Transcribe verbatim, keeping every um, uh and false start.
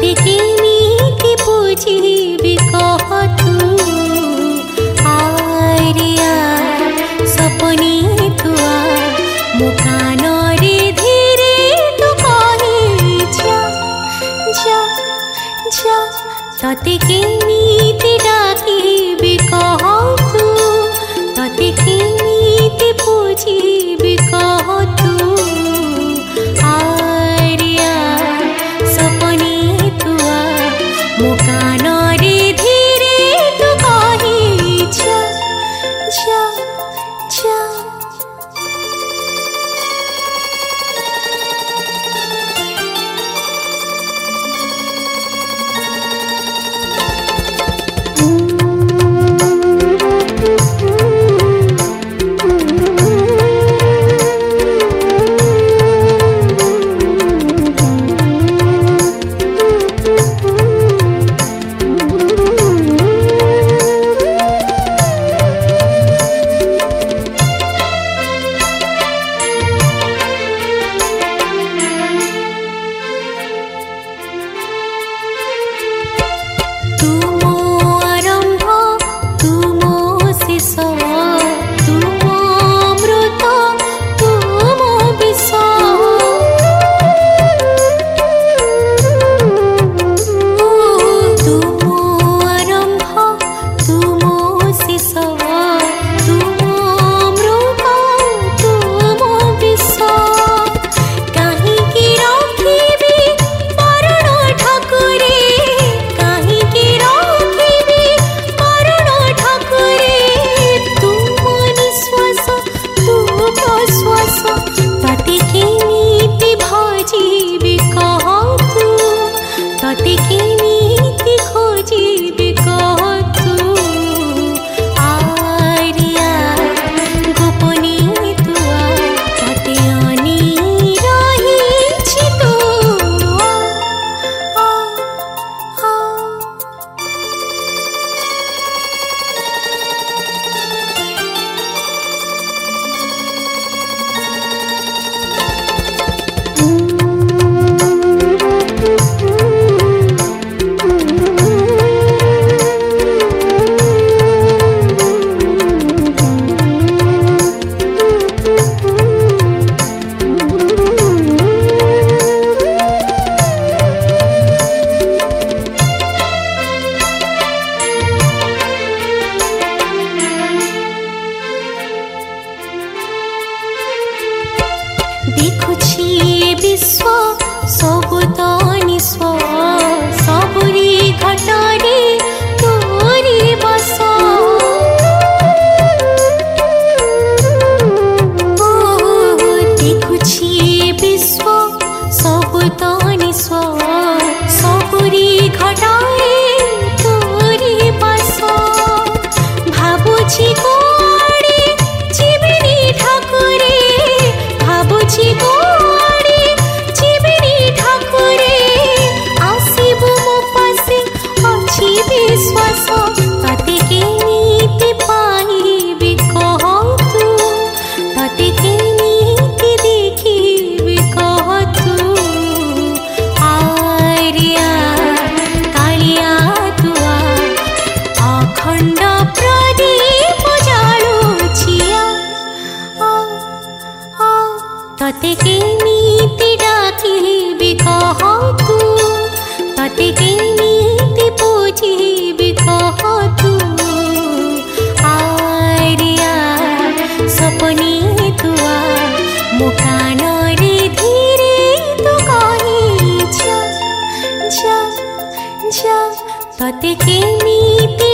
तते केमिति पूजिबि कह तू आरिया सपनी तुआ मो कान रे धीरे तू कहि जा जा जा तते केमिति डाकिबि कह तू तते केमिति पूजिबि कह तू आरिया सपनी तुआ मो कान रे धीरे तू कहि जा जा जा देखुछि विश्व सबु तो निस्व सबुरी घटरे तोरी बस देखुछि विश्व सबु तो निस्व सबुरी घटरे तोरी बस भाबुछि कोडे जीवनी ठाकुरे भाबुछि कोडे जीवनी ठाकुरे आसिबु मो पासे अछि विश्वास तते केमिति पाइबि कह तू तते केमिति देखिबि कह तू आर्या कालिया तुआ अखण्ड प्रदीप जालुछिया तते केमिति डाकिबि कह तू तते केमिति पूजिबि कह तू आर्या सपनी तुआ मो कान रे धीरे तू कहि जा जा जा तते केमिति